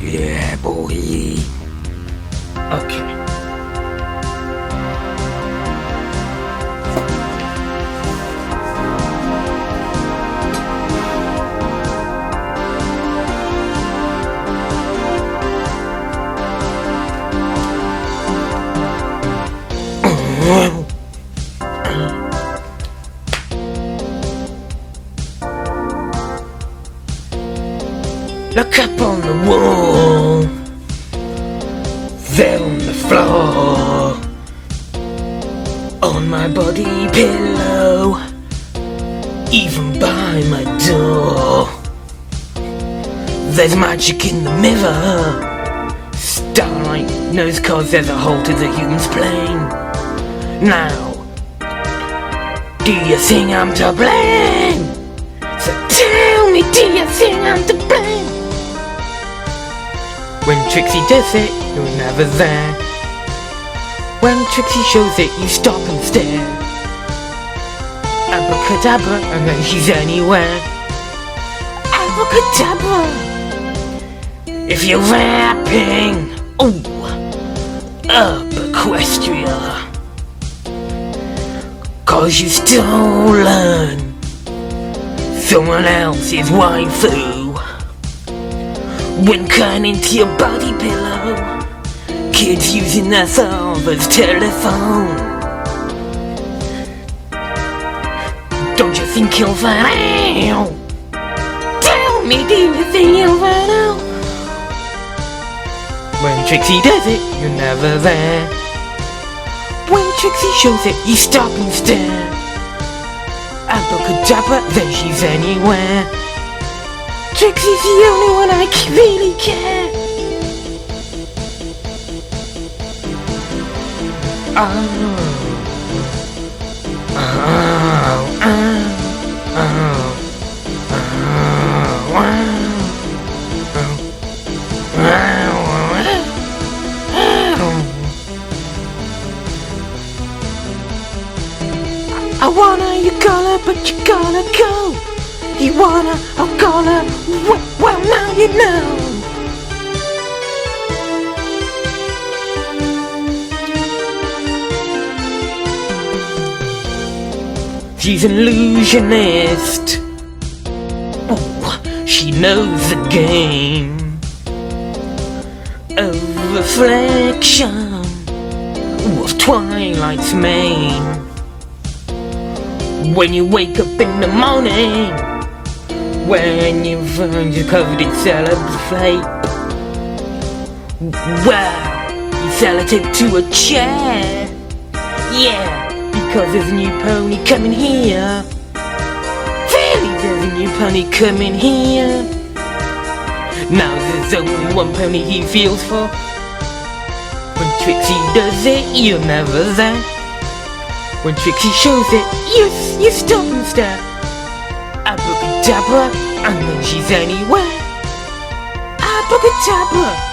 Yeah, boy. Okay. Look up on the wall, there on the floor, on my body pillow, even by my door. There's magic in the mirror. Starlight knows cause there's a hole to the human's plane. Now, do you think I'm to blame? So tell me, do you think I'm to blame? When Trixie does it, you're never there. When Trixie shows it, you stop and stare. Abracadabra, and then she's anywhere. Abracadabra! If you're rapping, ooh, up Equestria. Cause you stolen someone else's waifu. When cutting into your body pillow, kids using their father's telephone. Don't you think you'll find out? Tell me, do you think you'll find out? When Trixie does it, you're never there. When Trixie shows it, you stop and stare. Abracadabra, then she's anywhere. Trixie's the only one I really care. I wanna, you gotta, but you gotta go. You wanna, I'm gonna, well now you know. She's an illusionist. Ooh, she knows the game of reflection of Twilight's mane. When you wake up in the morning, when you find you're covered in cellophane, well, you sellotape to a chair. Yeah, because there's a new pony coming here. Really, there's a new pony coming here. Now there's only one pony he feels for. When Trixie does it, you're never there. When Trixie shows it, you stop and stare. Abracadabra, and then she's anywhere. Abracadabra.